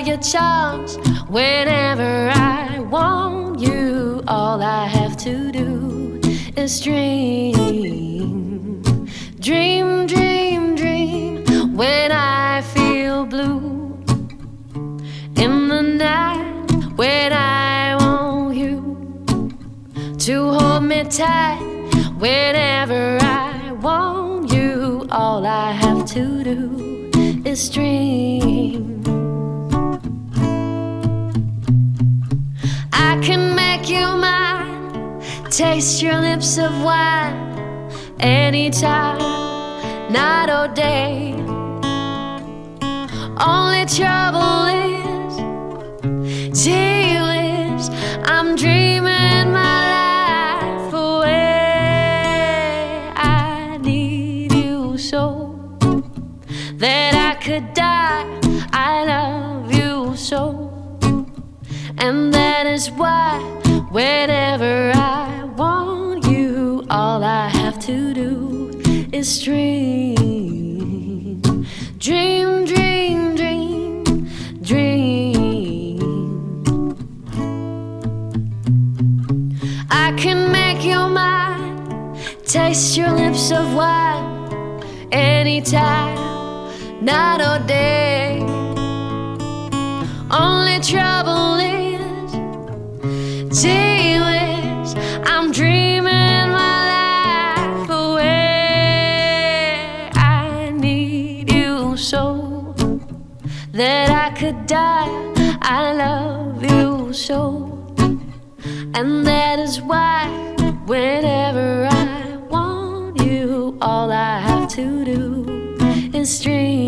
your charms. Whenever I want you, all I have to do is dream. Dream, dream, dream. When I feel blue in the night, when I want you to hold me tight. Whenever I want you, all I have to do is dream. I can make you mine, taste your lips of wine, anytime, night or day. Only trouble is, gee whiz, I'm dreaming my life away. I need you so that I could die. I love you so, and that is why whenever I want you, all I have to do is dream. Dream, dream, dream, dream. I can make you mine, taste your lips of wine, anytime, night or day. Only trouble is, gee whiz, I'm dreaming my life away. I need you so that I could die. I love you so, and that is why whenever I want you, all I have to do is dream.